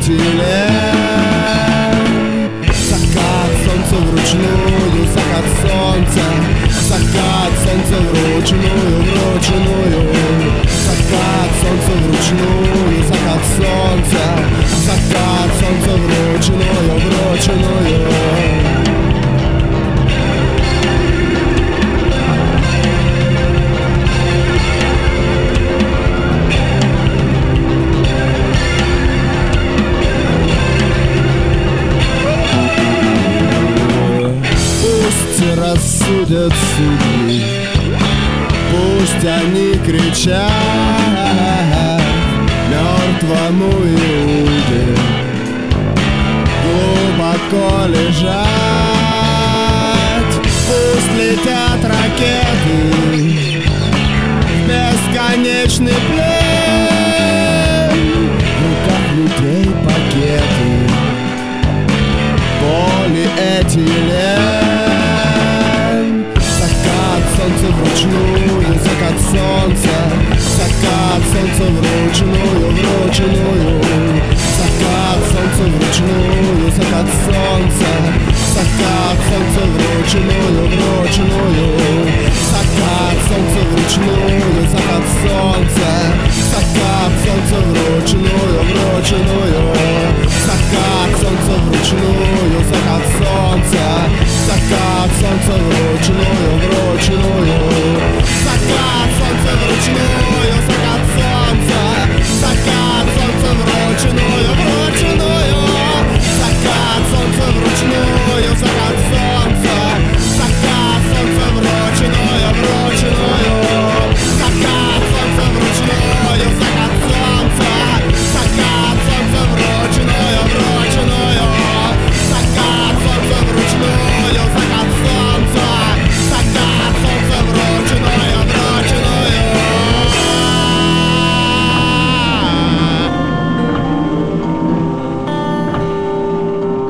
полиэтилен. Закат солнца вручную, закат солнца, закат солнца вручную, вручную. Закат солнца вручную, закат солнца, закат солнца вручную, вручную. Рассудят судьи, пусть они кричат мертвому Иуде глубоко лежать. Пусть летят ракеты в бесконечный плен, в руках людей пакеты полиэтилен. Солнце вручную, закат солнца, закат солнца вручную, вручную. Закат солнца вручную, закат солнца, закат солнца вручную, вручную.